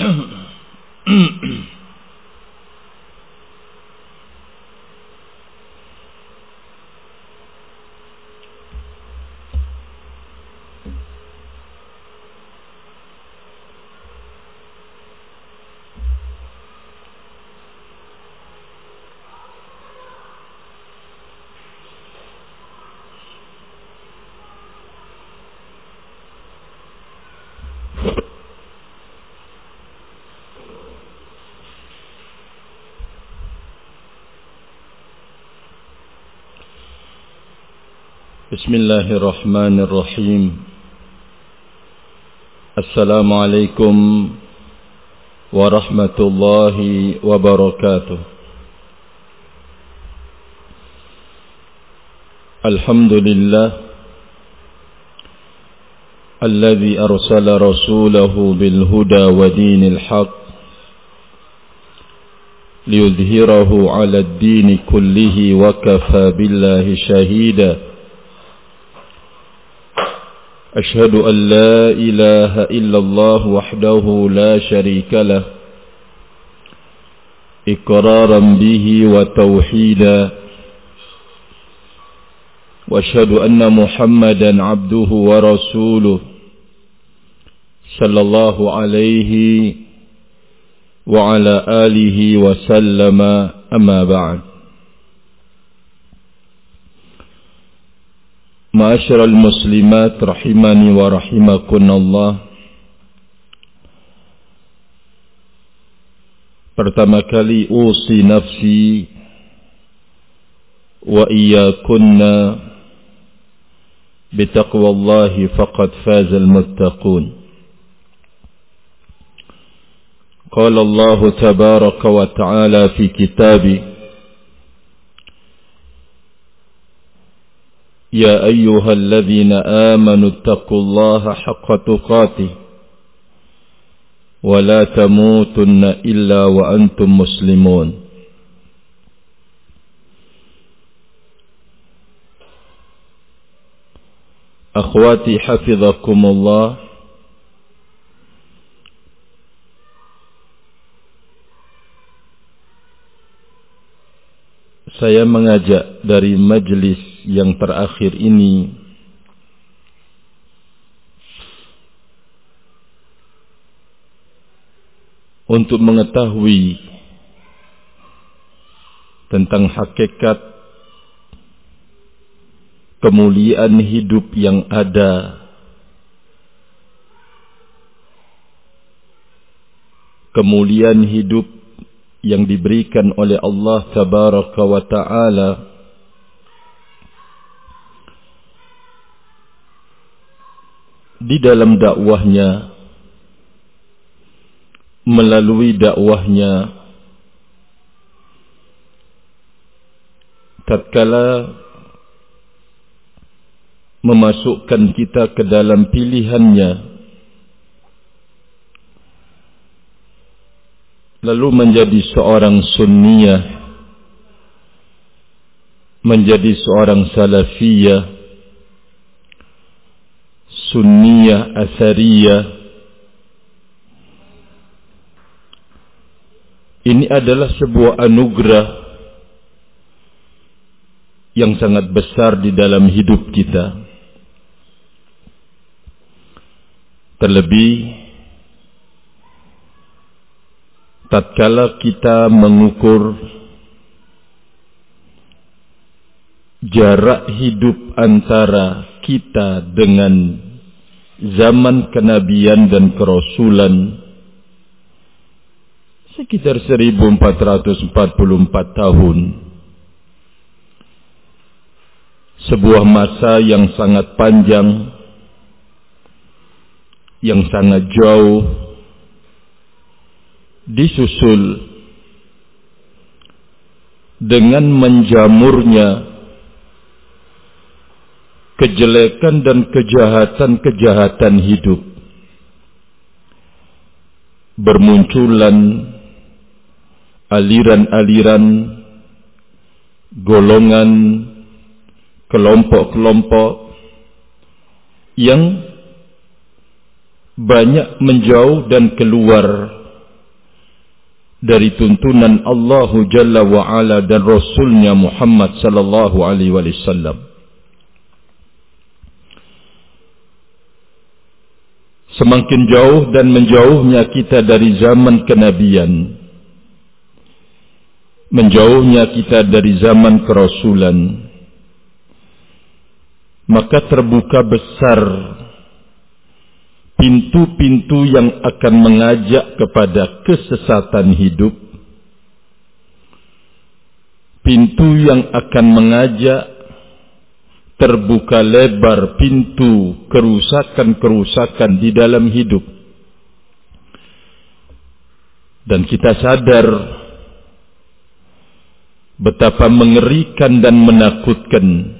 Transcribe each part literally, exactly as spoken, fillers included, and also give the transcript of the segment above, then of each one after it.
Bismillahirrahmanirrahim. Assalamualaikum warahmatullahi wabarakatuh. Alhamdulillah alladzi arsala rasulahu bil huda wa dinil haq liyudhhirahu 'ala ad-din kullihi wa kafa billahi shahida. أشهد أن لا إله إلا الله وحده لا شريك له إقرارا به وتوحيدا وأشهد أن محمدا عبده ورسوله صلى الله عليه وعلى آله وسلم أما بعد. Ma'asyiral muslimat rahimani wa rahimakunallah. Pertama kali usi nafsi wa iyyakunna bitaqwallahi faqad fazal muttaqun. Qala Allah tabaraka wa ta'ala fi kitabi يا أيها الذين آمنوا اتقوا الله حق تقاته ولا تموتن إلا وأنتم مسلمون. أخواتي حفظكم الله. Saya mengajak dari majelis yang terakhir ini untuk mengetahui tentang hakikat kemuliaan hidup yang ada, kemuliaan hidup yang diberikan oleh Allah tabaraka wa ta'ala di dalam dakwahnya, melalui dakwahnya, tatkala memasukkan kita ke dalam pilihannya, lalu menjadi seorang sunniyah, menjadi seorang salafiyah, sunniyah asariyah. Ini adalah sebuah anugerah yang sangat besar di dalam hidup kita. Terlebih tatkala kita mengukur jarak hidup antara kita dengan zaman kenabian dan kerasulan sekitar seribu empat ratus empat puluh empat tahun. Sebuah masa yang sangat panjang, yang sangat jauh, disusul dengan menjamurnya kejelekan dan kejahatan-kejahatan hidup. Bermunculan aliran-aliran, golongan, kelompok-kelompok yang banyak menjauh dan keluar dari tuntunan Allah Jalla wa'ala dan Rasulnya Muhammad sallallahu alaihi wasallam. Semakin jauh dan menjauhnya kita dari zaman kenabian, menjauhnya kita dari zaman kerasulan, maka terbuka besar pintu-pintu yang akan mengajak kepada kesesatan hidup, pintu yang akan mengajak terbuka lebar pintu kerusakan-kerusakan di dalam hidup. Dan kita sadar betapa mengerikan dan menakutkan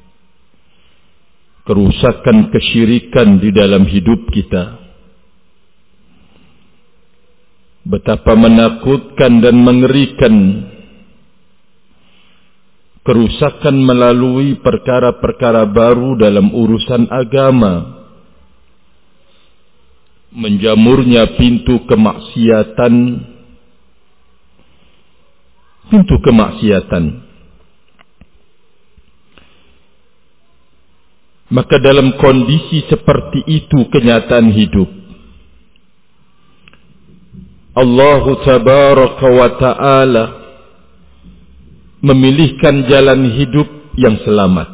kerusakan kesyirikan di dalam hidup kita. Betapa menakutkan dan mengerikan kerusakan melalui perkara-perkara baru dalam urusan agama. Menjamurnya pintu kemaksiatan, pintu kemaksiatan. Maka dalam kondisi seperti itu kenyataan hidup, Allah Tabaraka wa Ta'ala memilihkan jalan hidup yang selamat,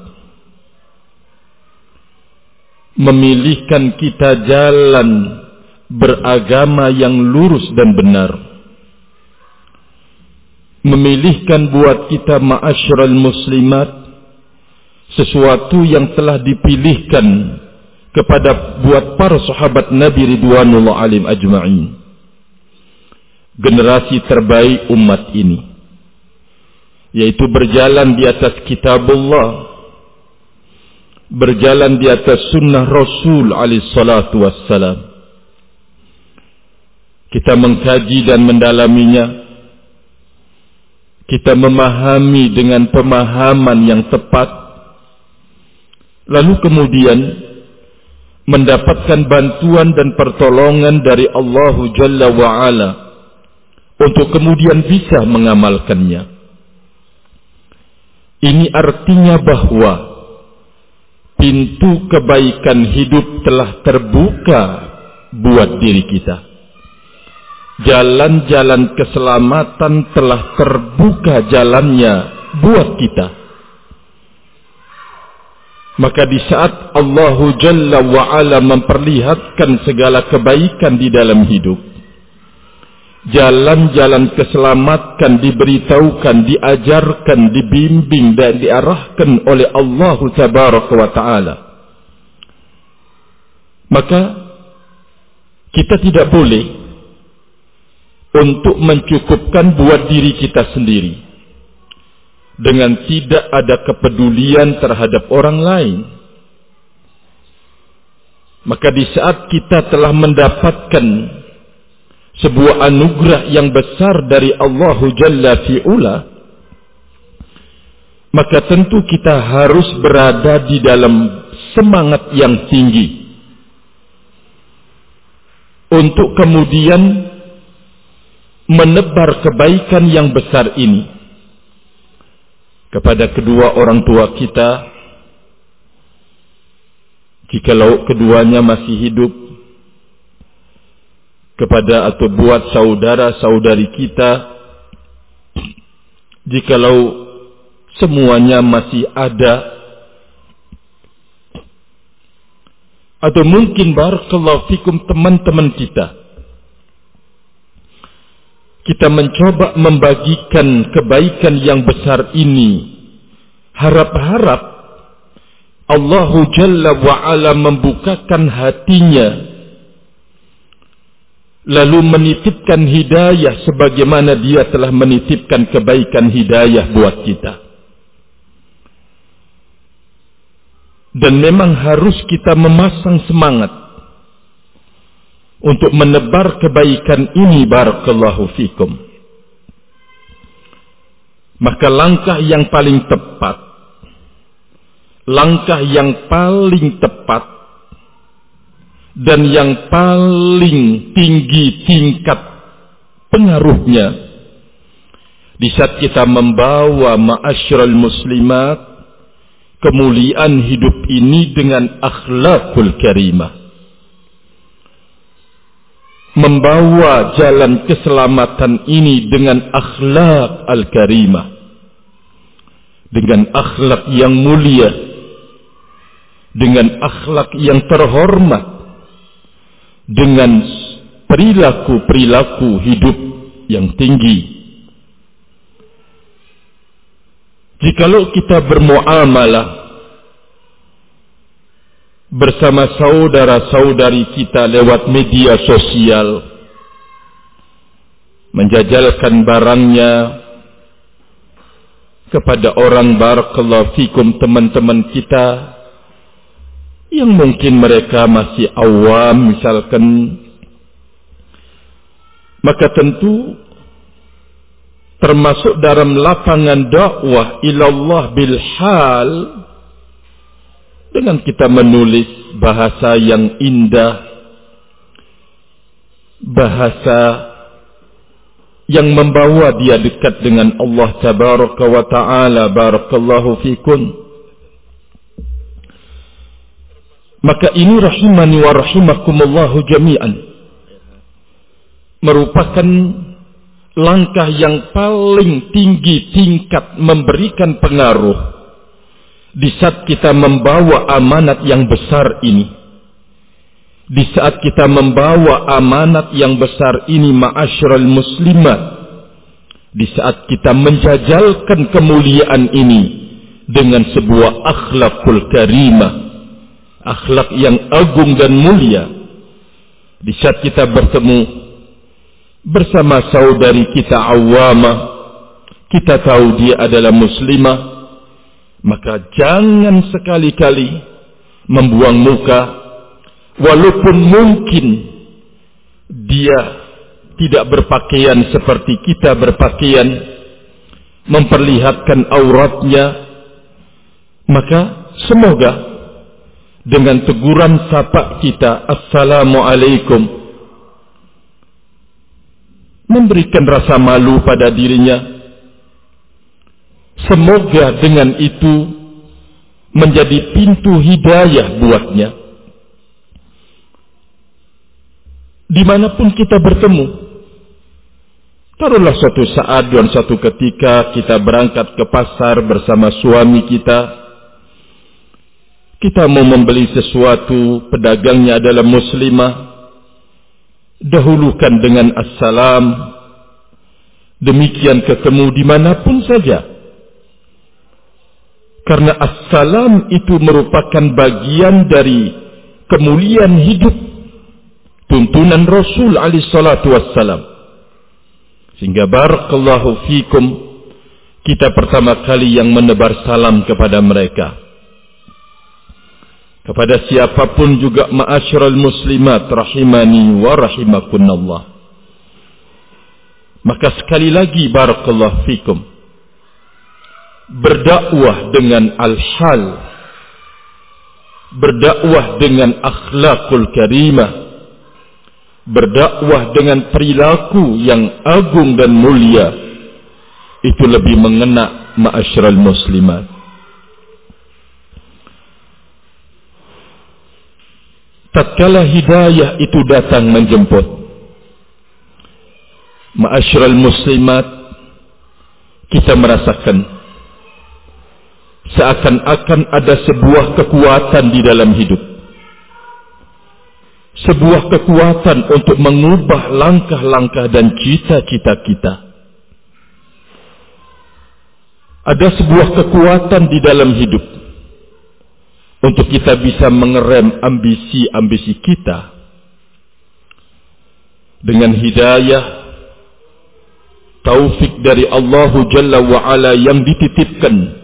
memilihkan kita jalan beragama yang lurus dan benar, memilihkan buat kita ma'asyiral muslimat sesuatu yang telah dipilihkan kepada buat para sahabat Nabi ridwanullah alaihim ajma'in, generasi terbaik umat ini, yaitu berjalan di atas kitabullah, berjalan di atas sunnah Rasul alaihi salatu wassalam. Kita mengkaji dan mendalaminya, kita memahami dengan pemahaman yang tepat, lalu kemudian mendapatkan bantuan dan pertolongan dari Allah Jalla wa'ala untuk kemudian bisa mengamalkannya. Ini artinya bahwa pintu kebaikan hidup telah terbuka buat diri kita. Jalan-jalan keselamatan telah terbuka jalannya buat kita. Maka di saat Allah Jalla wa'ala memperlihatkan segala kebaikan di dalam hidup, jalan-jalan keselamatan diberitahukan, diajarkan, dibimbing dan diarahkan oleh Allah Tabaraka wa Ta'ala, maka kita tidak boleh untuk mencukupkan buat diri kita sendiri dengan tidak ada kepedulian terhadap orang lain. Maka di saat kita telah mendapatkan sebuah anugerah yang besar dari Allah Jalla fi'ula, maka tentu kita harus berada di dalam semangat yang tinggi untuk kemudian menebar kebaikan yang besar ini kepada kedua orang tua kita, jikalau keduanya masih hidup, kepada atau buat saudara-saudari kita, jikalau semuanya masih ada, atau mungkin barakallahu fikum teman-teman kita, kita mencoba membagikan kebaikan yang besar ini, harap-harap Allah Jalla wa'ala membukakan hatinya, lalu menitipkan hidayah sebagaimana dia telah menitipkan kebaikan hidayah buat kita. Dan memang harus kita memasang semangat untuk menebar kebaikan ini, barakallahu fikum. Maka langkah yang paling tepat, langkah yang paling tepat dan yang paling tinggi tingkat pengaruhnya di saat kita membawa ma'asyiral muslimat kemuliaan hidup ini dengan akhlakul karimah, membawa jalan keselamatan ini dengan akhlak al-karimah, dengan akhlak yang mulia, dengan akhlak yang terhormat, dengan perilaku-perilaku hidup yang tinggi. Jikalau kita bermuamalah bersama saudara-saudari kita lewat media sosial, menjajalkan barangnya kepada orang, barakallahu fikum, teman-teman kita yang mungkin mereka masih awam misalkan, maka tentu termasuk dalam lapangan dakwah ilallah bil hal, dengan kita menulis bahasa yang indah, bahasa yang membawa dia dekat dengan Allah tabaraka wa ta'ala, barakallahu fikum. Maka ini rahimani wa rahimakumullahu jami'an merupakan langkah yang paling tinggi tingkat memberikan pengaruh di saat kita membawa amanat yang besar ini. Di saat kita membawa amanat yang besar ini, ma'asyiral muslimat, di saat kita menjajalkan kemuliaan ini dengan sebuah akhlakul karimah, akhlak yang agung dan mulia, di saat kita bertemu bersama saudari kita awamah, kita tahu dia adalah muslimah, maka jangan sekali-kali membuang muka, walaupun mungkin dia tidak berpakaian seperti kita berpakaian, memperlihatkan auratnya, maka semoga dengan teguran sapa kita, assalamualaikum, memberikan rasa malu pada dirinya. Semoga dengan itu menjadi pintu hidayah buatnya. Dimanapun kita bertemu, taruhlah suatu saat dan suatu ketika kita berangkat ke pasar bersama suami kita, kita mau membeli sesuatu, pedagangnya adalah muslimah, dahulukan dengan assalam. Demikian ketemu dimanapun saja, karena assalam itu merupakan bagian dari kemuliaan hidup, tuntunan Rasul alaihi salatu wassalam. Sehingga barakallahu fikum, kita pertama kali yang menebar salam kepada mereka, kepada siapapun juga, ma'asyiral muslimat rahimani wa rahimakunallah. Maka sekali lagi barakallahu fikum, berdakwah dengan al-hal, berdakwah dengan akhlakul karimah, berdakwah dengan perilaku yang agung dan mulia, itu lebih mengena, ma'asyiral muslimat. Tatkala hidayah itu datang menjemput, ma'asyiral muslimat, kita merasakan seakan-akan ada sebuah kekuatan di dalam hidup, sebuah kekuatan untuk mengubah langkah-langkah dan cita-cita kita. Ada sebuah kekuatan di dalam hidup untuk kita bisa mengerem ambisi-ambisi kita dengan hidayah, taufik dari Allah Jalla wa'ala yang dititipkan.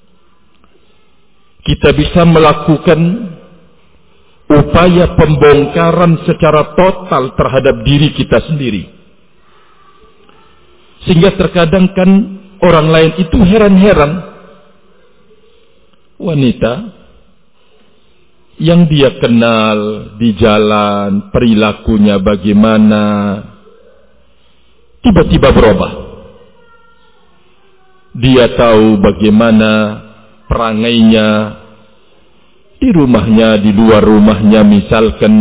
Kita bisa melakukan upaya pembongkaran secara total terhadap diri kita sendiri. Sehingga terkadang kan orang lain itu heran-heran, wanita yang dia kenal di jalan, perilakunya bagaimana, tiba-tiba berubah. Dia tahu bagaimana perangainya di rumahnya, di luar rumahnya misalkan.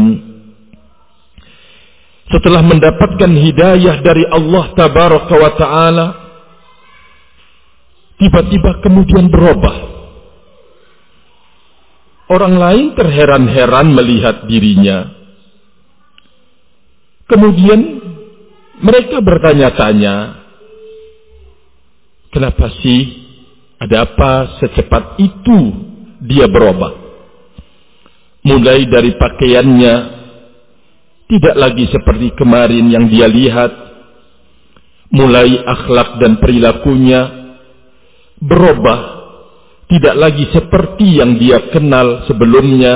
Setelah mendapatkan hidayah dari Allah Tabaraka wa Ta'ala, tiba-tiba kemudian berubah. Orang lain terheran-heran melihat dirinya. Kemudian mereka bertanya-tanya, kenapa sih, ada apa secepat itu dia berubah? Mulai dari pakaiannya, tidak lagi seperti kemarin yang dia lihat. Mulai akhlak dan perilakunya berubah, tidak lagi seperti yang dia kenal sebelumnya.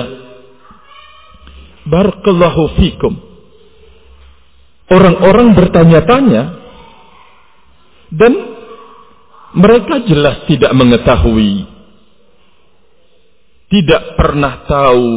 Barakallahu fikum. Orang-orang bertanya-tanya, dan mereka jelas tidak mengetahui, tidak pernah tahu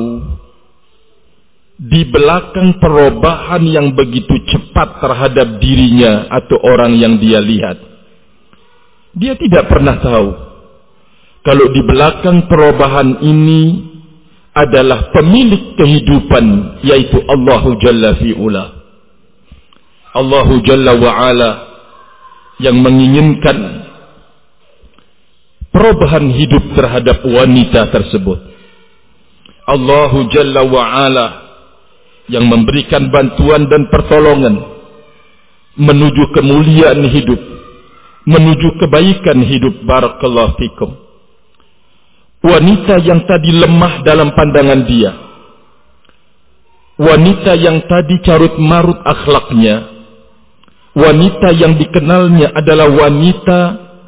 di belakang perubahan yang begitu cepat terhadap dirinya atau orang yang dia lihat. Dia tidak pernah tahu kalau di belakang perubahan ini adalah pemilik kehidupan, yaitu Allahu Jalla fi'ula. Allahu Jalla wa'ala yang menginginkan perubahan hidup terhadap wanita tersebut. Allahu Jalla wa'ala yang memberikan bantuan dan pertolongan menuju kemuliaan hidup, menuju kebaikan hidup. Barakallahu fikum. Wanita yang tadi lemah dalam pandangan dia, wanita yang tadi carut marut akhlaknya, wanita yang dikenalnya adalah wanita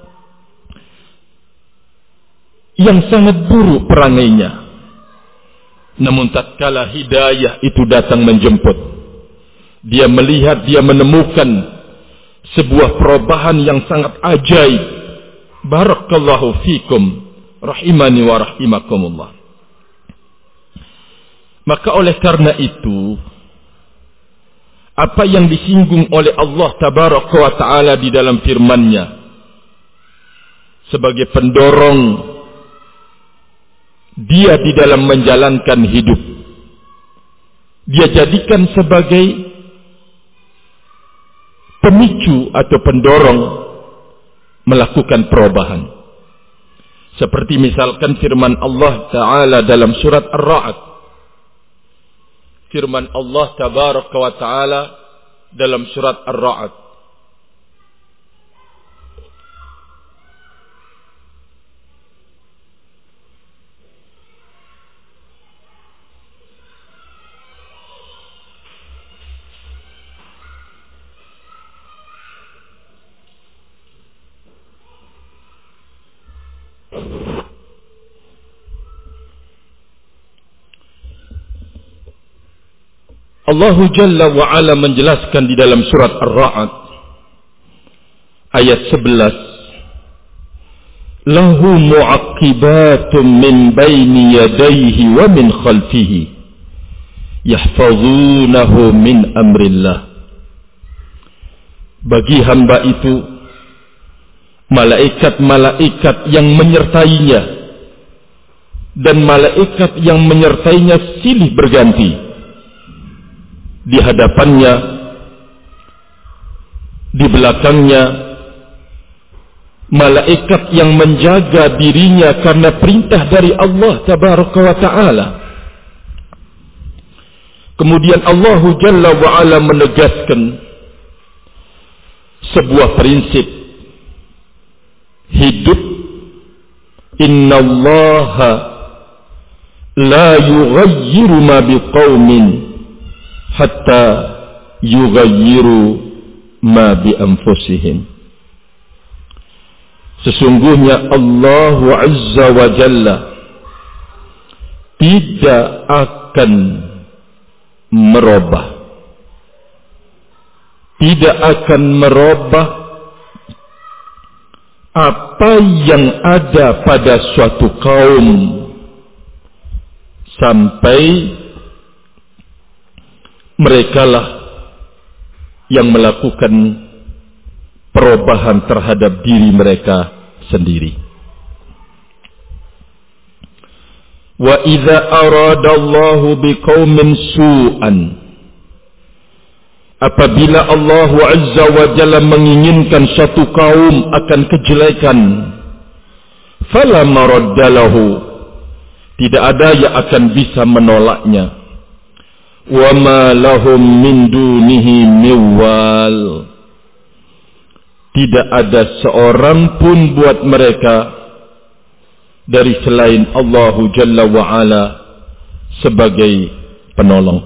yang sangat buruk perangainya. Namun tatkala hidayah itu datang menjemput, dia melihat, dia menemukan sebuah perubahan yang sangat ajaib. Barakallahu fikum, rahimani wa rahimakumullah. Maka oleh karena itu, apa yang disinggung oleh Allah Tabaraka wa Ta'ala di dalam firman-Nya sebagai pendorong dia di dalam menjalankan hidup, dia jadikan sebagai pemicu atau pendorong melakukan perubahan. Seperti misalkan firman Allah Ta'ala dalam surat Ar-Ra'd. Firman Allah Tabaraka wa Ta'ala dalam surat Ar-Ra'd. Allah Jalla wa Ala menjelaskan di dalam surat Ar-Ra'd ayat sebelas, lahu mu'aqibatun min baini yadayhi wa min khalfihi yahfazunahu min amrillah. Bagi hamba itu malaikat-malaikat yang menyertainya, dan malaikat yang menyertainya silih berganti. Di hadapannya, di belakangnya, malaikat yang menjaga dirinya karena perintah dari Allah Tabaraka wa Ta'ala. Kemudian Allah Jalla wa Ala menegaskan sebuah prinsip hidup. Innallaha la yughayyiru ma biqaumin hatta yughayyiru ma bi anfusihim. Sesungguhnya Allah Azza wa Jalla tidak akan merubah, tidak akan merubah apa yang ada pada suatu kaum sampai merekalah yang melakukan perubahan terhadap diri mereka sendiri. Wa idza aradallahu biqaumin su'an, apabila Allah Azza wa Jalla menginginkan satu kaum akan kejelekan, fala maraddalahu, tidak ada yang akan bisa menolaknya. Wa ma lahum min dunihi miwal, tidak ada seorang pun buat mereka dari selain Allah Jalla wa Ala sebagai penolong.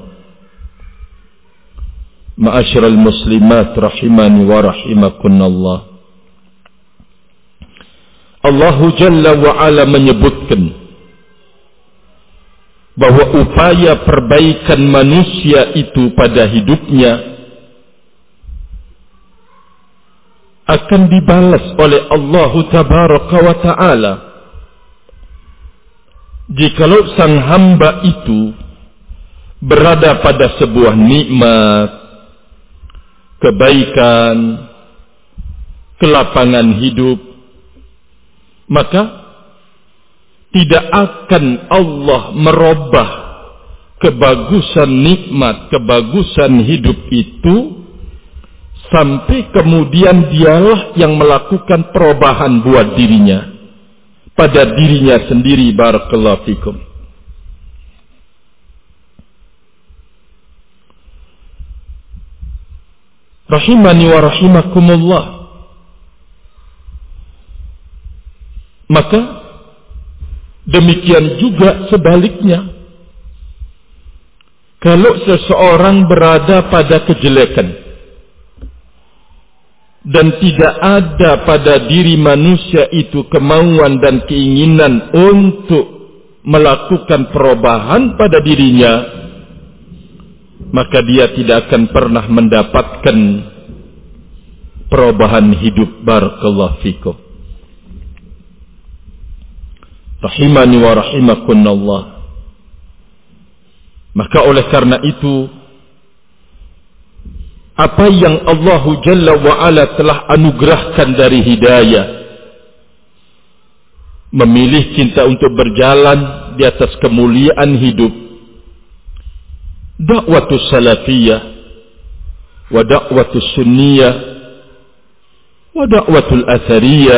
Ma'asyiral muslimat rahimani wa rahimakunallah. Allah Jalla wa Ala menyebutkan bahwa upaya perbaikan manusia itu pada hidupnya akan dibalas oleh Allah Tabaraka wa Ta'ala jikalau sang hamba itu berada pada sebuah nikmat, kebaikan, kelapangan hidup, maka tidak akan Allah merubah kebagusan nikmat, kebagusan hidup itu sampai kemudian dialah yang melakukan perubahan buat dirinya, pada dirinya sendiri. Barakallahu fikum. Rahimani wa rahimakumullah. Maka demikian juga sebaliknya. Kalau seseorang berada pada kejelekan dan tidak ada pada diri manusia itu kemauan dan keinginan untuk melakukan perubahan pada dirinya, maka dia tidak akan pernah mendapatkan perubahan hidup. Barakallahu fikum. Rahimani wa rahimakunallah. Maka oleh karena itu, apa yang Allah Jalla wa Ala telah anugerahkan dari hidayah, memilih cinta untuk berjalan di atas kemuliaan hidup, dakwatus salafiyah wa dakwatus sunniyah wa dakwatul athariyah,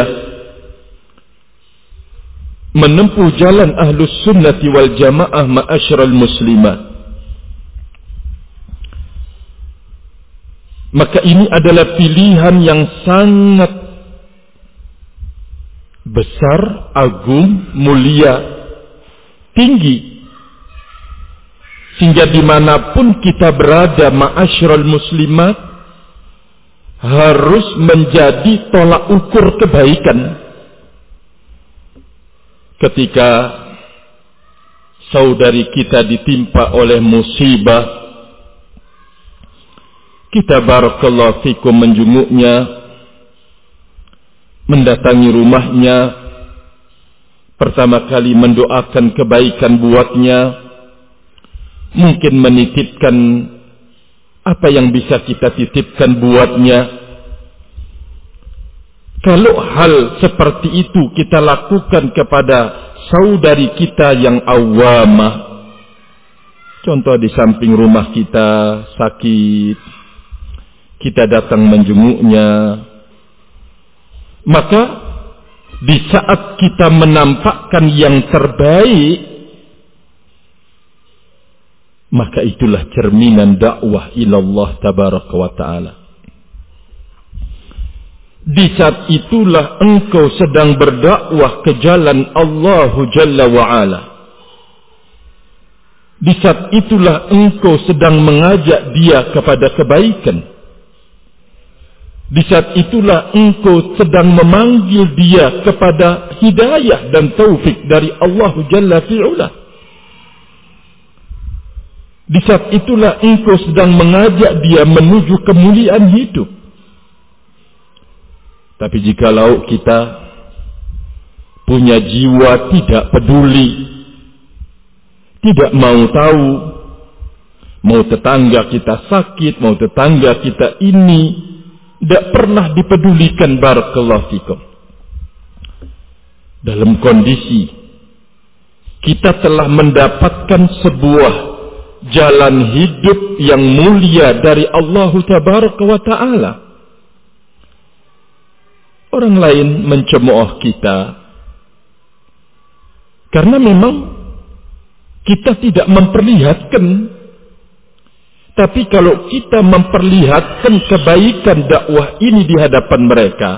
menempuh jalan ahlus sunnati wal jamaah ma'asyiral muslimat. Maka ini adalah pilihan yang sangat besar, agung, mulia, tinggi, sehingga dimanapun kita berada ma'asyiral muslimat harus menjadi tolak ukur kebaikan. Ketika saudari kita ditimpa oleh musibah, kita barakallahu fikum menjenguknya, mendatangi rumahnya, pertama kali mendoakan kebaikan buatnya, mungkin menitipkan apa yang bisa kita titipkan buatnya. Kalau hal seperti itu kita lakukan kepada saudari kita yang awamah, contoh di samping rumah kita sakit, kita datang menjenguknya, maka di saat kita menampakkan yang terbaik, maka itulah cerminan dakwah ilallah tabaraka wa ta'ala. Di saat itulah engkau sedang berdakwah ke jalan Allah Jalla wa Ala. Di saat itulah engkau sedang mengajak dia kepada kebaikan. Di saat itulah engkau sedang memanggil dia kepada hidayah dan taufik dari Allah Jalla fi'ula. Di saat itulah engkau sedang mengajak dia menuju kemuliaan hidup. Tapi jikalau kita punya jiwa tidak peduli, tidak mau tahu, mau tetangga kita sakit, mau tetangga kita ini tidak pernah dipedulikan. Barakallahu fikum. Dalam kondisi kita telah mendapatkan sebuah jalan hidup yang mulia dari Allah Tabaraka wa Ta'ala, orang lain mencemooh kita karena memang kita tidak memperlihatkan. Tapi kalau kita memperlihatkan kebaikan dakwah ini di hadapan mereka,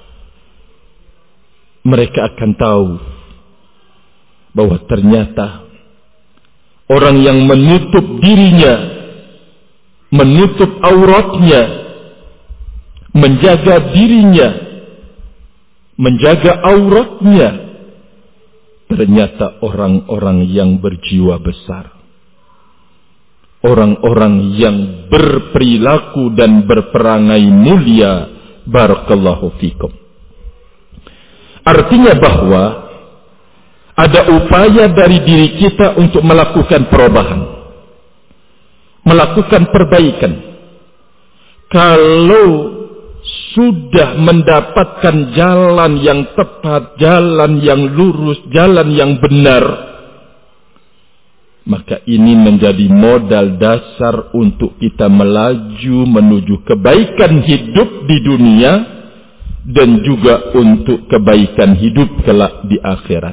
mereka akan tahu bahwa ternyata orang yang menutup dirinya, menutup auratnya, menjaga dirinya, menjaga auratnya, ternyata orang-orang yang berjiwa besar, orang-orang yang berperilaku dan berperangai mulia. Barakallahu fikum. Artinya bahwa ada upaya dari diri kita untuk melakukan perubahan, melakukan perbaikan. Kalau sudah mendapatkan jalan yang tepat, jalan yang lurus, jalan yang benar, maka ini menjadi modal dasar untuk kita melaju menuju kebaikan hidup di dunia dan juga untuk kebaikan hidup kelak di akhirat.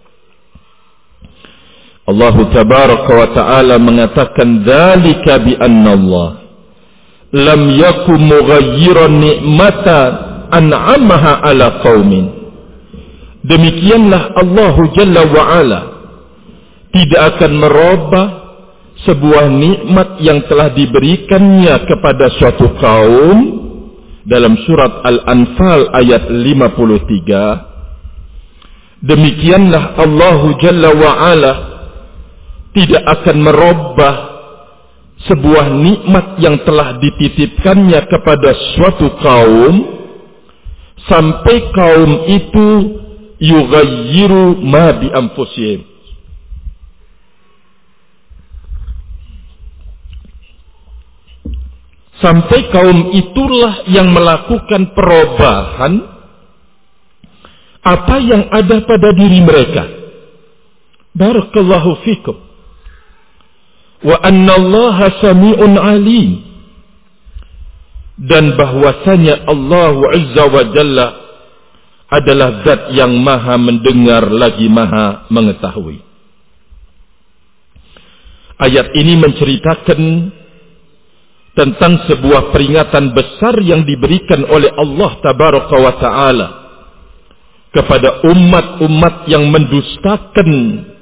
Allah Tabaraka wa Ta'ala mengatakan, "Dzalika bi anna Allah lam yakum mughayyiran ni'matan an'amaha 'ala qaumin." Demikianlah Allah Jalla wa Ala tidak akan merubah sebuah nikmat yang telah diberikannya kepada suatu kaum. Dalam surat Al-Anfal ayat lima puluh tiga, demikianlah Allah Jalla wa Ala tidak akan merubah sebuah nikmat yang telah dititipkannya kepada suatu kaum sampai kaum itu yughayyiru ma bi anfusihim, sampai kaum itulah yang melakukan perubahan apa yang ada pada diri mereka. Barakallahu fikum. Wa anna Allaha sami'un alim. Dan bahwasanya Allah Azza wa Jalla adalah zat yang maha mendengar lagi maha mengetahui. Ayat ini menceritakan tentang sebuah peringatan besar yang diberikan oleh Allah Tabaraka wa Ta'ala kepada umat-umat yang mendustakan,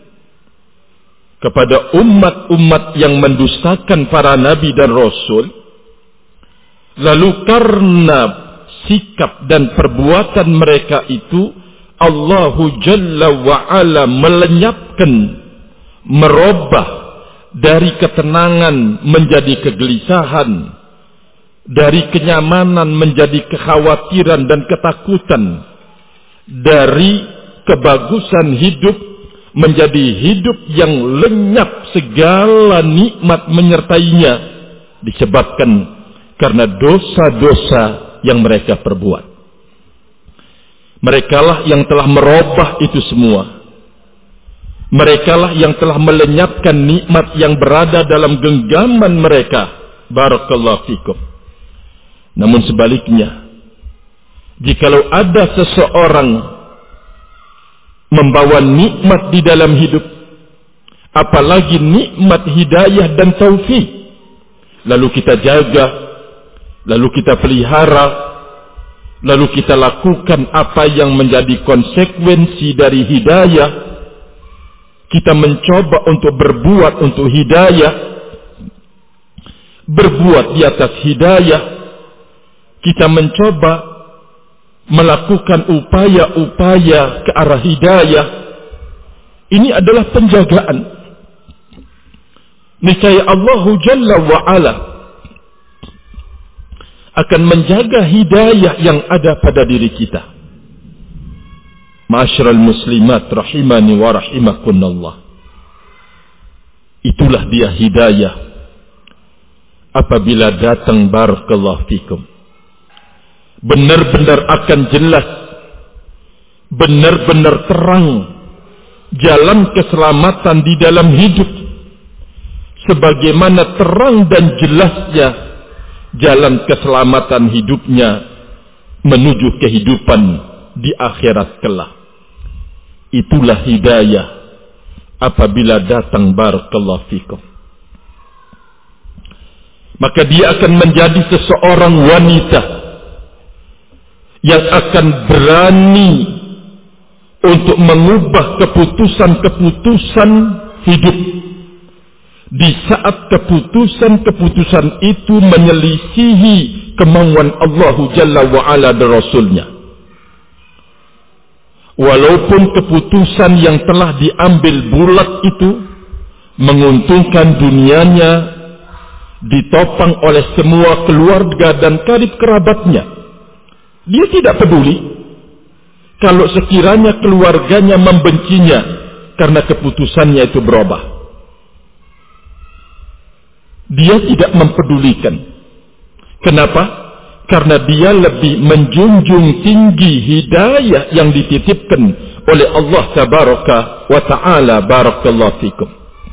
kepada umat-umat yang mendustakan para nabi dan rasul. Lalu karena sikap dan perbuatan mereka itu, Allah Jalla wa Ala melenyapkan, merubah dari ketenangan menjadi kegelisahan, dari kenyamanan menjadi kekhawatiran dan ketakutan, dari kebagusan hidup menjadi hidup yang lenyap segala nikmat menyertainya, disebabkan karena dosa-dosa yang mereka perbuat. Merekalah yang telah merubah itu semua. Merekalah yang telah melenyapkan nikmat yang berada dalam genggaman mereka. Barakallahu fikum. Namun sebaliknya, jikalau ada seseorang membawa nikmat di dalam hidup, apalagi nikmat hidayah dan taufik, lalu kita jaga, lalu kita pelihara, lalu kita lakukan apa yang menjadi konsekuensi dari hidayah, kita mencoba untuk berbuat untuk hidayah, berbuat di atas hidayah, kita mencoba melakukan upaya-upaya ke arah hidayah. Ini adalah penjagaan. Niscaya Allah Jalla wa Ala akan menjaga hidayah yang ada pada diri kita. Ma'asyiral muslimat rahimani wa rahimakunallah. Itulah dia hidayah. Apabila datang barakallahu fikum, benar-benar akan jelas, benar-benar terang jalan keselamatan di dalam hidup, sebagaimana terang dan jelasnya jalan keselamatan hidupnya menuju kehidupan di akhirat kelak. Itulah hidayah apabila datang, barakallahu fikum. Maka dia akan menjadi seseorang wanita yang akan berani untuk mengubah keputusan-keputusan hidup di saat keputusan-keputusan itu menyelisihi kemauan Allah Jalla wa'ala dan Rasulnya. Walaupun keputusan yang telah diambil bulat itu menguntungkan dunianya, ditopang oleh semua keluarga dan karib kerabatnya, dia tidak peduli kalau sekiranya keluarganya membencinya karena keputusannya itu berubah. Dia tidak mempedulikan. Kenapa? Karena dia lebih menjunjung tinggi hidayah yang dititipkan oleh Allah Tabaraka wa Ta'ala. Barakallahu fikum.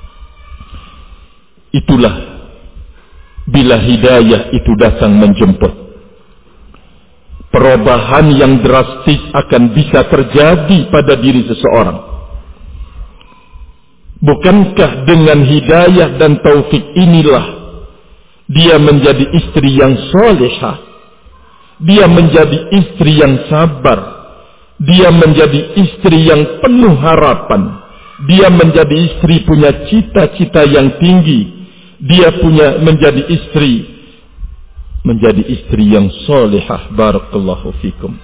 Itulah bila hidayah itu datang menjemput, perubahan yang drastis akan bisa terjadi pada diri seseorang. Bukankah dengan hidayah dan taufik inilah dia menjadi istri yang solehah, dia menjadi istri yang sabar, dia menjadi istri yang penuh harapan, dia menjadi istri punya cita-cita yang tinggi, dia punya menjadi istri menjadi istri yang solehah. Barakallahu fikum.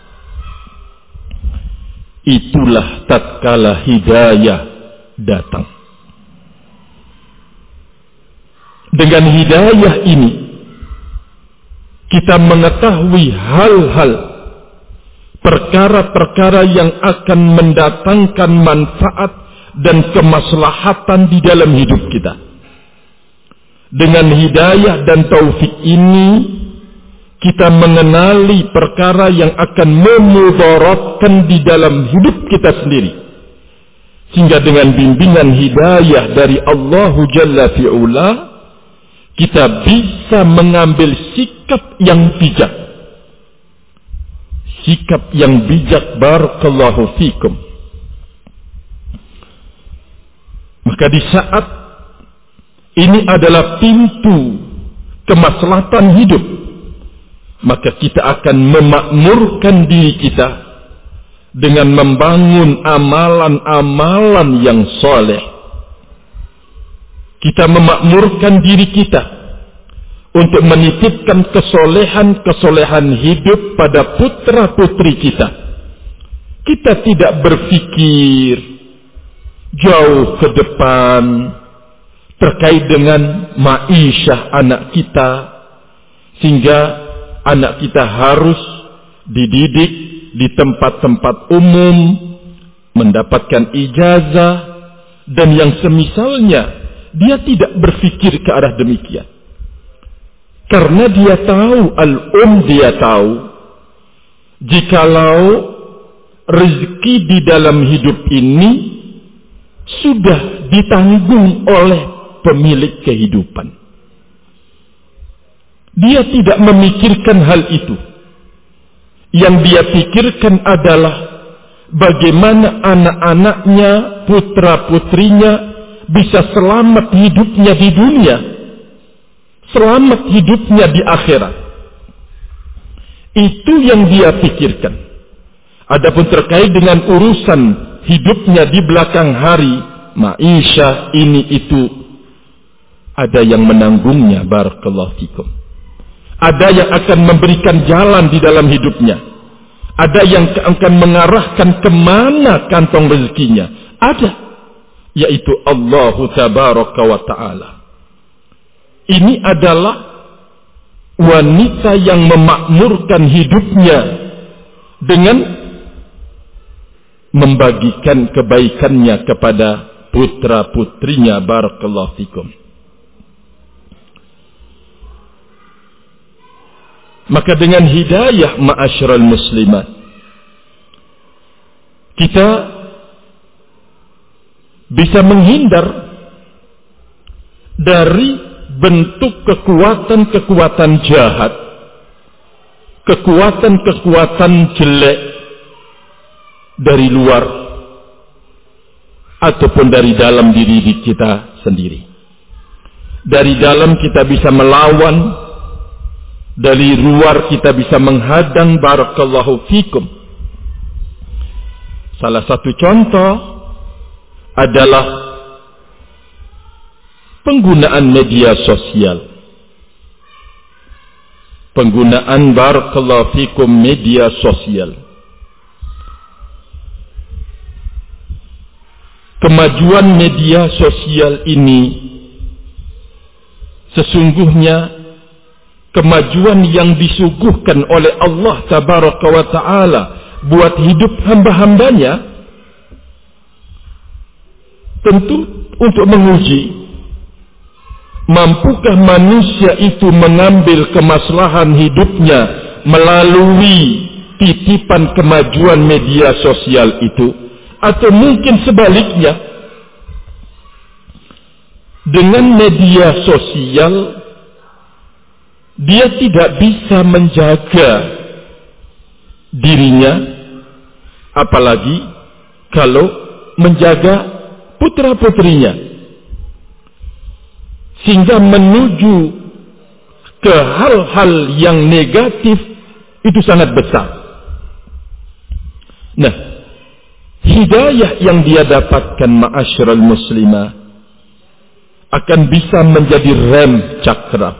Itulah tatkala hidayah datang. Dengan hidayah ini kita mengetahui hal-hal, perkara-perkara yang akan mendatangkan manfaat dan kemaslahatan di dalam hidup kita. Dengan hidayah dan taufik ini kita mengenali perkara yang akan memudaratkan di dalam hidup kita sendiri. Sehingga dengan bimbingan hidayah dari Allah Jalla fi'ula, kita bisa mengambil sikap yang bijak. Sikap yang bijak. Barakallahu fikum. Maka di saat ini adalah pintu kemaslahatan hidup, maka kita akan memakmurkan diri kita dengan membangun amalan-amalan yang soleh. Kita memakmurkan diri kita untuk menitipkan kesolehan-kesolehan hidup pada putra-putri kita. Kita tidak berpikir jauh ke depan terkait dengan ma'isyah anak kita, sehingga anak kita harus dididik di tempat-tempat umum, mendapatkan ijazah, dan yang semisalnya. Dia tidak berpikir ke arah demikian. Karena dia tahu, al-um dia tahu, jikalau rezeki di dalam hidup ini sudah ditanggung oleh pemilik kehidupan. Dia tidak memikirkan hal itu. Yang dia pikirkan adalah bagaimana anak-anaknya, putra-putrinya bisa selamat hidupnya di dunia, selamat hidupnya di akhirat. Itu yang dia pikirkan. Adapun terkait dengan urusan hidupnya di belakang hari, ma'isyah ini itu, ada yang menanggungnya. Barakallahu fikum. Ada yang akan memberikan jalan di dalam hidupnya. Ada yang akan mengarahkan kemana kantong rezekinya. Ada. Yaitu Allah Tabaraka wa Ta'ala. Ini adalah wanita yang memakmurkan hidupnya dengan membagikan kebaikannya kepada putra-putrinya. Barakallahu. barakallahu fikum. Maka dengan hidayah ma'asyiral muslimat, kita bisa menghindar dari bentuk kekuatan-kekuatan jahat, kekuatan-kekuatan jelek dari luar ataupun dari dalam diri kita sendiri. Dari dalam kita bisa melawan, dari luar kita bisa menghadang. Barakallahu fikum. Salah satu contoh adalah penggunaan media sosial. Penggunaan barakallahu fikum media sosial. Kemajuan media sosial ini sesungguhnya kemajuan yang disuguhkan oleh Allah tabaraka wa ta'ala buat hidup hamba-hambanya, tentu untuk menguji mampukah manusia itu mengambil kemaslahan hidupnya melalui titipan kemajuan media sosial itu, atau mungkin sebaliknya, dengan media sosial dia tidak bisa menjaga dirinya, apalagi kalau menjaga putra-putrinya, sehingga menuju ke hal-hal yang negatif itu sangat besar. Nah, hidayah yang dia dapatkan ma'asyiral muslimah akan bisa menjadi rem cakra,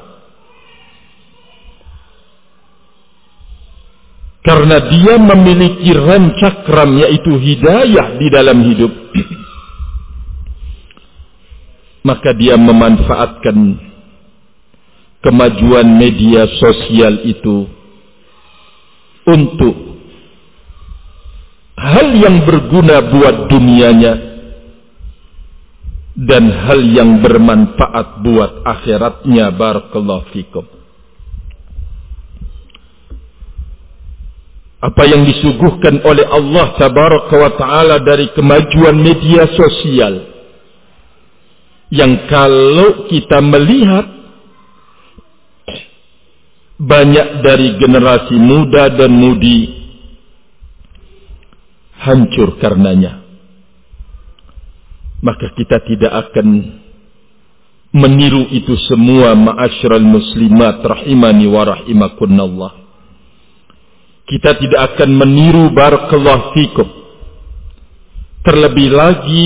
karena dia memiliki rem cakram, yaitu hidayah di dalam hidup. Maka dia memanfaatkan kemajuan media sosial itu untuk hal yang berguna buat dunianya dan hal yang bermanfaat buat akhiratnya. Barakallahu fikum. Apa yang disuguhkan oleh Allah tabaraka wa ta'ala dari kemajuan media sosial, yang kalau kita melihat banyak dari generasi muda dan mudi hancur karenanya, maka kita tidak akan meniru itu semua ma'asyiral muslimat rahimani wa rahimakunallah. Kita tidak akan meniru barakallahu fikum. Terlebih lagi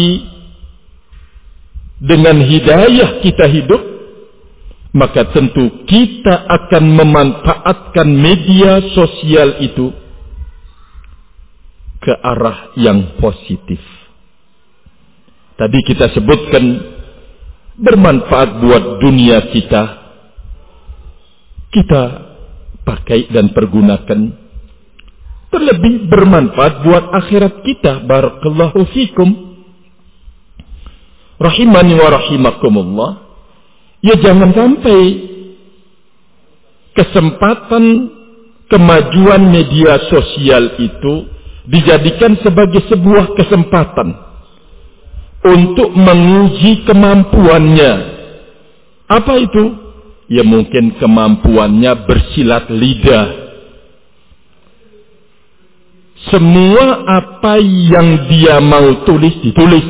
dengan hidayah kita hidup, maka tentu kita akan memanfaatkan media sosial itu ke arah yang positif. Tadi kita sebutkan bermanfaat buat dunia kita, kita pakai dan pergunakan. Terlebih bermanfaat buat akhirat kita. Barakallahu fikum. Rahimani wa rahimakumullah. Ya, jangan sampai kesempatan kemajuan media sosial itu dijadikan sebagai sebuah kesempatan untuk menguji kemampuannya. Apa itu? Ya mungkin kemampuannya bersilat lidah. Semua apa yang dia mau tulis ditulis.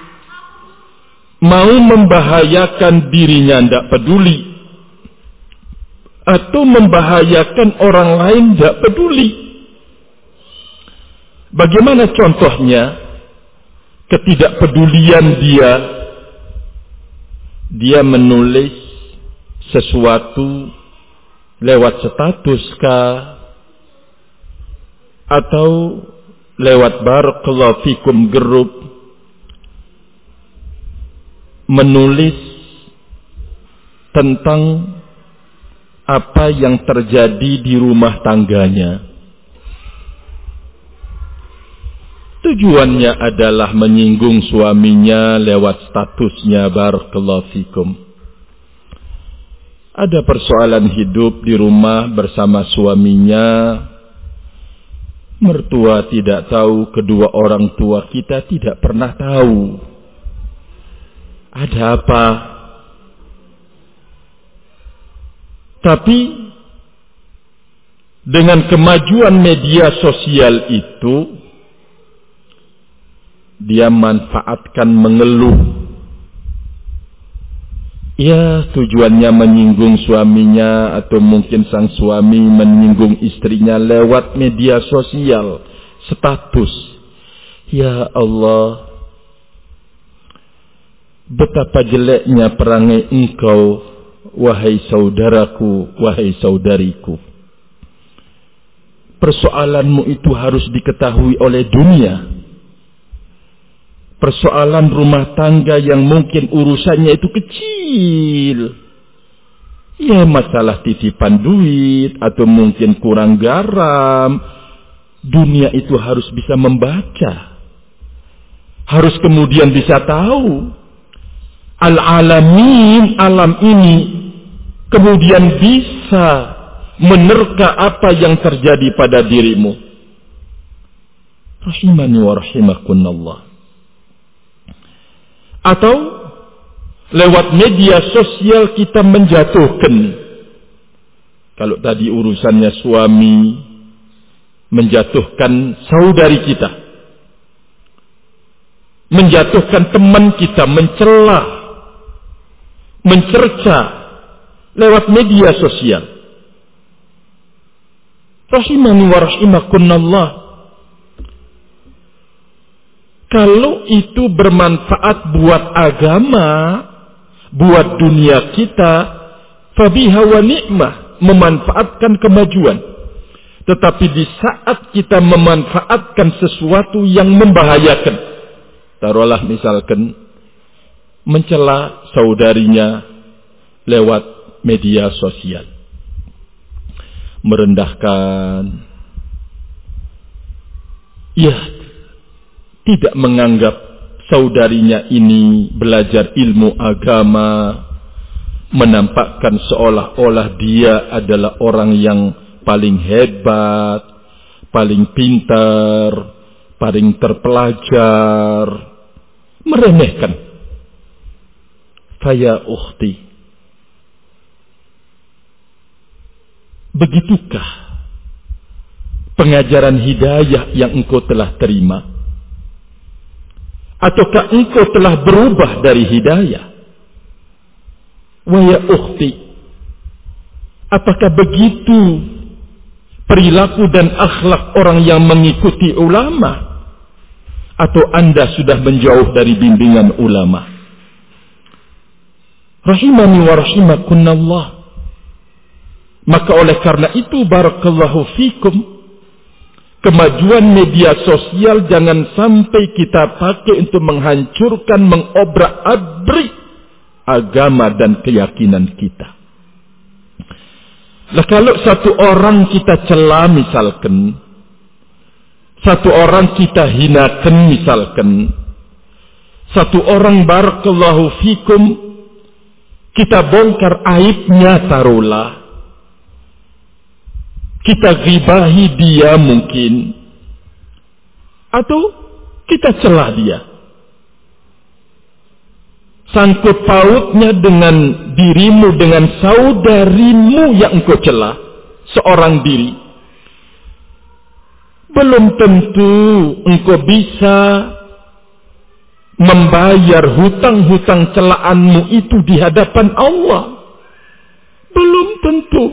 Mau membahayakan dirinya tidak peduli, atau membahayakan orang lain tidak peduli. Bagaimana contohnya ketidakpedulian dia? Dia menulis sesuatu lewat status kah, atau lewat barakallahu fikum grup, menulis tentang apa yang terjadi di rumah tangganya. Tujuannya adalah menyinggung suaminya lewat statusnya. Barakallahu fikum. Ada persoalan hidup di rumah bersama suaminya. Mertua tidak tahu, kedua orang tua kita tidak pernah tahu. Ada apa? Tapi dengan kemajuan media sosial itu, dia manfaatkan mengeluh. Ya, tujuannya menyinggung suaminya atau mungkin sang suami menyinggung istrinya lewat media sosial, status. Ya Allah, betapa jeleknya perangai engkau, wahai saudaraku, wahai saudariku. Persoalanmu itu harus diketahui oleh dunia. Persoalan rumah tangga yang mungkin urusannya itu kecil. Ya, masalah titipan duit atau mungkin kurang garam. Dunia itu harus bisa membaca. Harus kemudian bisa tahu. Al-alamin, alam ini kemudian bisa menerka apa yang terjadi pada dirimu. Rahimani wa rahimakunallah. Atau lewat media sosial kita menjatuhkan. Kalau tadi urusannya suami, menjatuhkan saudari kita, menjatuhkan teman kita, mencela, mencerca lewat media sosial. Rahimani wa rahimakunallah. Kalau itu bermanfaat buat agama, buat dunia kita, fabiha wa ni'mah, memanfaatkan kemajuan. Tetapi di saat kita memanfaatkan sesuatu yang membahayakan, taruhlah misalkan mencela saudarinya lewat media sosial, merendahkan, ya, tidak menganggap saudarinya ini belajar ilmu agama, menampakkan seolah-olah dia adalah orang yang paling hebat, paling pintar, paling terpelajar, meremehkan. Faya ukhti, begitukah pengajaran hidayah yang engkau telah terima? Ataukah engkau telah berubah dari hidayah? Wahai ukhti, apakah begitu perilaku dan akhlak orang yang mengikuti ulama? Atau anda sudah menjauh dari bimbingan ulama? Rahimani wa rahimakunallah. Maka oleh karena itu, barakallahu fikum, kemajuan media sosial jangan sampai kita pakai untuk menghancurkan, mengobrak-abrik agama dan keyakinan kita. Lah kalau satu orang kita cela misalkan, satu orang kita hinakan misalkan, satu orang barakallahu fikum kita bongkar aibnya taruhlah, kita ghibahi dia mungkin, atau kita celah dia, sangkut pautnya dengan dirimu, dengan saudarimu yang engkau celah, seorang diri, belum tentu engkau bisa membayar hutang-hutang celaanmu itu di hadapan Allah. Belum tentu.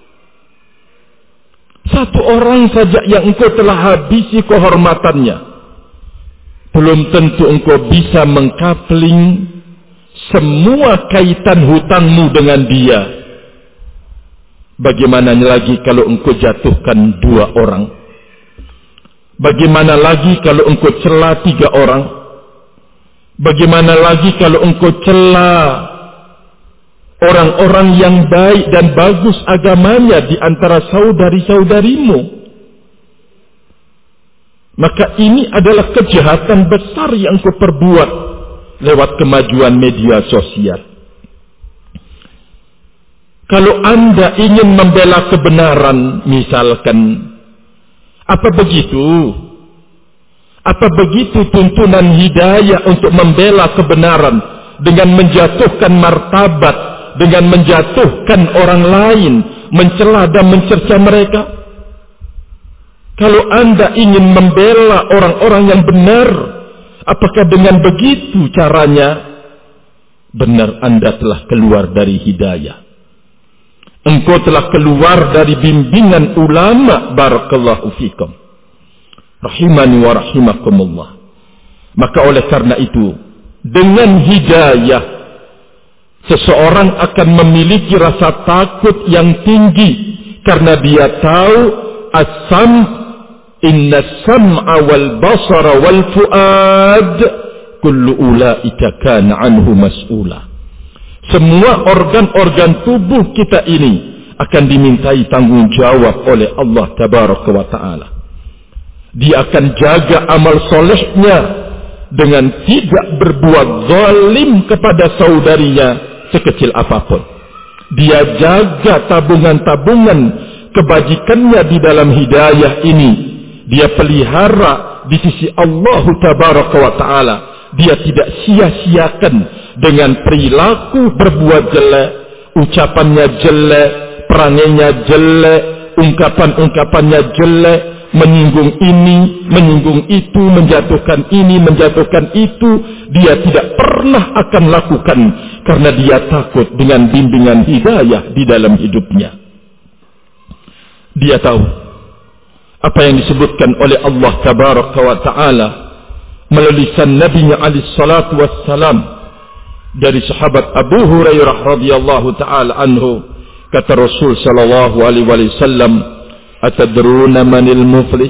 Satu orang saja yang engkau telah habisi kehormatannya, belum tentu engkau bisa mengkapling semua kaitan hutangmu dengan dia. Bagaimana lagi kalau engkau jatuhkan dua orang? Bagaimana lagi kalau engkau cela tiga orang? Bagaimana lagi kalau engkau cela orang-orang yang baik dan bagus agamanya di antara saudari-saudarimu? Maka ini adalah kejahatan besar yang kau perbuat lewat kemajuan media sosial. Kalau Anda ingin membela kebenaran, misalkan, apa begitu? Apa begitu tuntunan hidayah untuk membela kebenaran dengan menjatuhkan martabat, dengan menjatuhkan orang lain, mencela dan mencerca mereka? Kalau Anda ingin membela orang-orang yang benar, apakah dengan begitu caranya? Benar, Anda telah keluar dari hidayah. Engkau telah keluar dari bimbingan ulama. Barakallahu fikum, rahimani wa rahimakumullah. Maka oleh karena itu, dengan hidayah, seseorang akan memiliki rasa takut yang tinggi, karena dia tahu as-sam, inna sam'a wal basara wal fuad kullu ulaika kana anhu mas'ula. Semua organ-organ tubuh kita ini akan dimintai tanggung jawab oleh Allah Tabaraka wa Ta'ala. Dia akan jaga amal solehnya dengan tidak berbuat zalim kepada saudarinya sekecil apapun. Dia jaga tabungan-tabungan kebajikannya di dalam hidayah ini. Dia pelihara di sisi Allah Tabaraka wa Ta'ala. Dia tidak sia-siakan dengan perilaku berbuat jelek, ucapannya jelek, perangainya jelek, ungkapan-ungkapannya jelek, menyinggung ini, menyinggung itu, menjatuhkan ini, menjatuhkan itu. Dia tidak pernah akan lakukan, karena dia takut dengan bimbingan hidayah di dalam hidupnya. Dia tahu apa yang disebutkan oleh Allah Tabaraka wa Ta'ala melalui lisan Nabi-Nya alaihi salatu wassalam dari sahabat Abu Hurairah radhiyallahu ta'ala anhu. Kata Rasul sallallahu alaihi wasallam, atadruna manil muflis?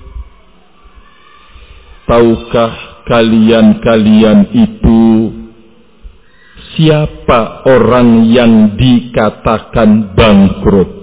Tahukah kalian-kalian itu siapa orang yang dikatakan bangkrut?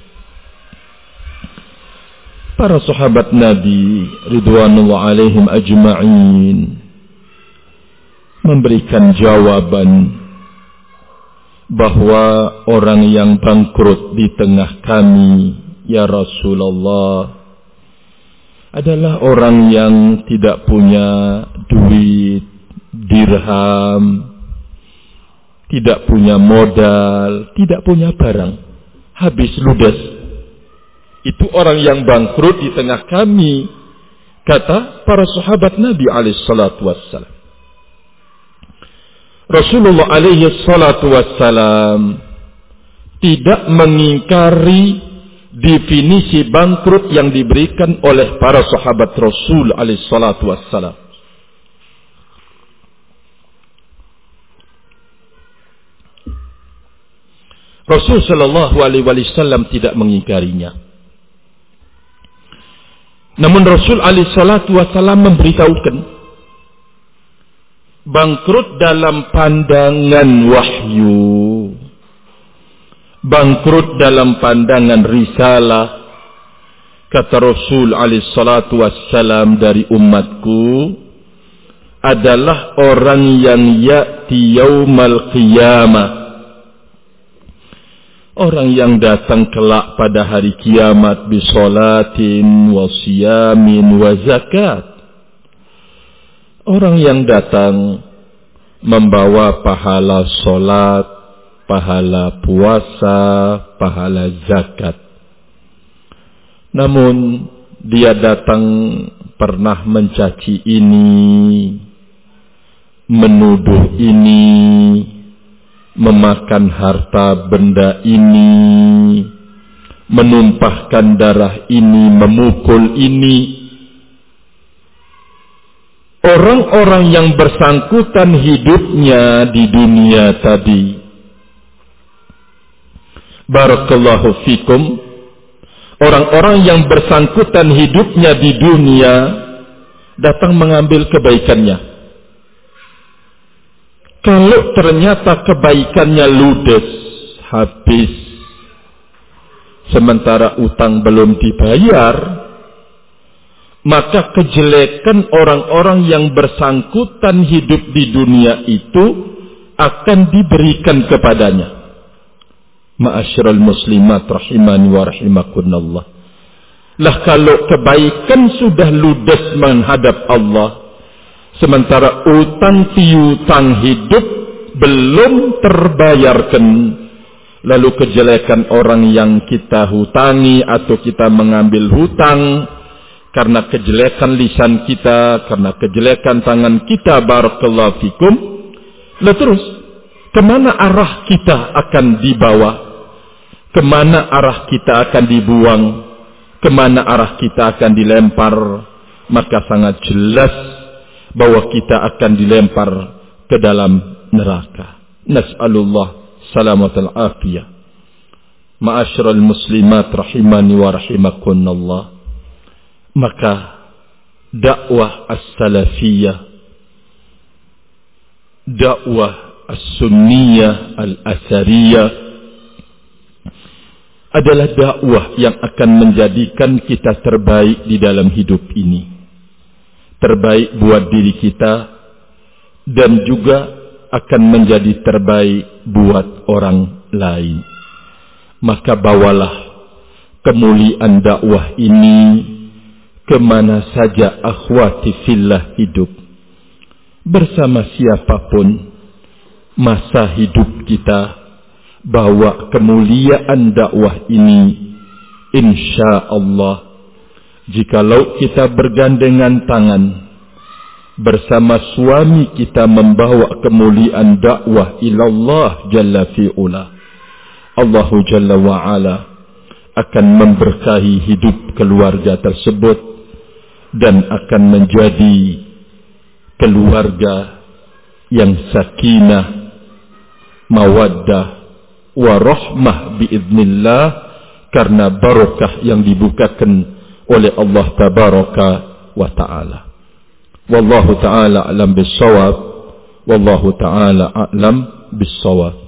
Para sahabat Nabi ridwanullah alaihim ajma'in memberikan jawaban bahwa orang yang bangkrut di tengah kami, ya Rasulullah, adalah orang yang tidak punya duit, dirham, tidak punya modal, tidak punya barang, habis ludes. Itu orang yang bangkrut di tengah kami, kata para sahabat Nabi alaihi salatu wassalam. Rasulullah alaihi salatu wassalam tidak mengingkari definisi bangkrut yang diberikan oleh para sahabat Rasul alaihi salatu wassalam. Rasul sallallahu alaihi wasallam tidak mengingkarinya. Namun Rasul alaihi salatu wassalam memberitahukan bangkrut dalam pandangan wahyu, bangkrut dalam pandangan risalah, kata Rasul alaihi salatu wassalam, dari umatku adalah orang yang ya'ti yaumal qiyamah, orang yang datang kelak pada hari kiamat bisolatin wa siyamin wa zakat. Orang yang datang membawa pahala solat, pahala puasa, pahala zakat. Namun dia datang pernah mencaci ini, menuduh ini, memakan harta benda ini, menumpahkan darah ini, memukul ini. Orang-orang yang bersangkutan hidupnya di dunia tadi, barakallahu fikum, orang-orang yang bersangkutan hidupnya di dunia datang mengambil kebaikannya. Kalau ternyata kebaikannya ludes, habis, sementara utang belum dibayar, maka kejelekan orang-orang yang bersangkutan hidup di dunia itu akan diberikan kepadanya. Ma'asyiral muslimat rahimani wa rahimakunallah. Lah kalau kebaikan sudah ludes menghadap Allah, sementara utang piutang hidup belum terbayarkan, lalu kejelekan orang yang kita hutangi atau kita mengambil hutang karena kejelekan lisan kita, karena kejelekan tangan kita, barakallahu fikum, lalu terus kemana arah kita akan dibawa? Kemana arah kita akan dibuang? Kemana arah kita akan dilempar? Maka sangat jelas bahwa kita akan dilempar ke dalam neraka. Nas'alullah salamatul afiyah. Ma'asyiral muslimat rahimani wa rahimakunallah. Maka dakwah as-salafiyah, dakwah as-sunniyah al-asariyah adalah dakwah yang akan menjadikan kita terbaik di dalam hidup ini. Terbaik buat diri kita dan juga akan menjadi terbaik buat orang lain. Maka bawalah kemuliaan dakwah ini kemana saja akhwati fillah hidup. Bersama siapapun masa hidup kita, bawa kemuliaan dakwah ini, insya Allah. Jikalau kita bergandengan tangan bersama suami kita membawa kemuliaan dakwah ilallah jalla fi'ula, Allah jalla wa'ala akan memberkahi hidup keluarga tersebut dan akan menjadi keluarga yang sakinah, mawaddah warahmah biiznillah, karena barakah yang dibukakan oleh Allah tabaraka wa ta'ala. Wallahu ta'ala a'lam bis-shawab. Wallahu ta'ala a'lam bis-shawab.